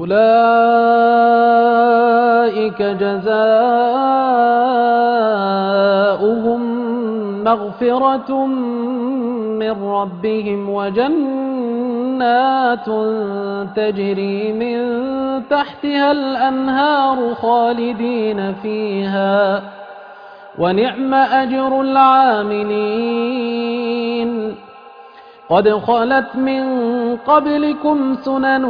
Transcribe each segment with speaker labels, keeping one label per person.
Speaker 1: أولئك جزاؤهم مغفرة من ربهم وجنات تجري من تحتها الأنهار خالدين فيها ونعم أجر العاملين. قد خلت من قبلكم سنن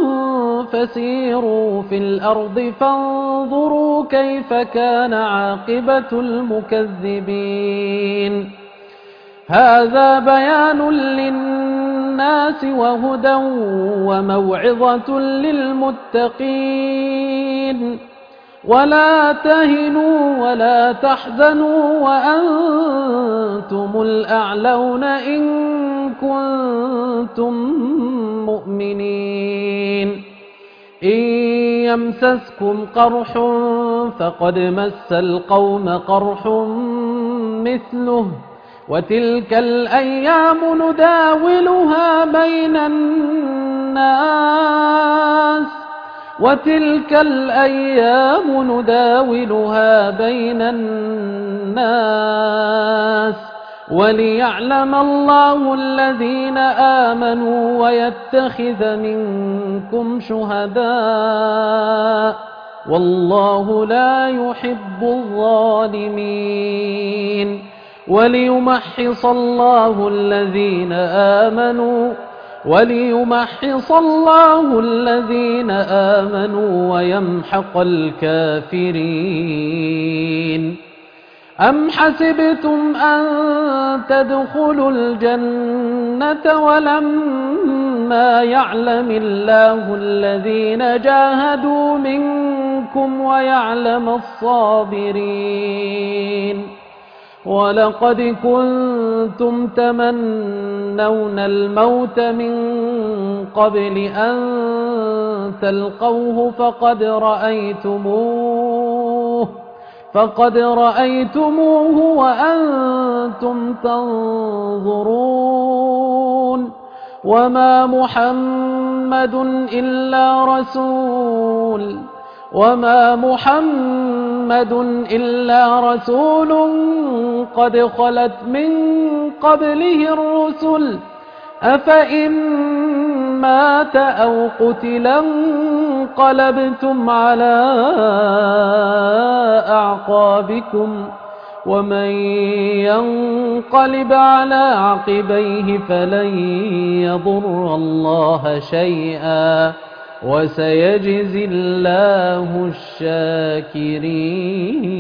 Speaker 1: فسيروا في الأرض فانظروا كيف كان عاقبة المكذبين. هذا بيان للناس وهدى وموعظة للمتقين. ولا تهنوا ولا تحزنوا وأنتم الأعلون إن كنتم مؤمنين. إن يمسسكم قرح فقد مس القوم قرح مثله وتلك الأيام نداولها بين الناس وليعلم الله الذين آمنوا ويتخذ منكم شهداء والله لا يحب الظالمين. وليمحص الله الذين آمنوا ويمحق الكافرين. أم حسبتم أن تدخلوا الجنة ولما يعلم الله الذين جاهدوا منكم ويعلم الصابرين. ولقد كنتم تمنون الموت من قبل أن تلقوه فقد رأيتموه وأنتم تنظرون. وما محمد إلا رسول قد خلت من قبله الرسل أفإن مات أو قتلا انقلبتم على أعقابكم ومن ينقلب على عقبيه فلن يضر الله شيئا وسيجزي الله الشاكرين.